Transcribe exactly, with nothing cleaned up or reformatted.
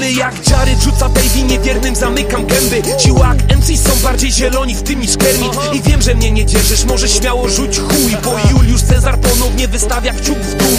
Gdy jak Jared rzuca baby, niewiernym zamykam gęby. Ci łak M C są bardziej zieloni w tym niż Kermit. I wiem, że mnie nie dzierżysz, może śmiało rzuć chuj, bo Juliusz Cezar ponownie wystawia kciuk w dół.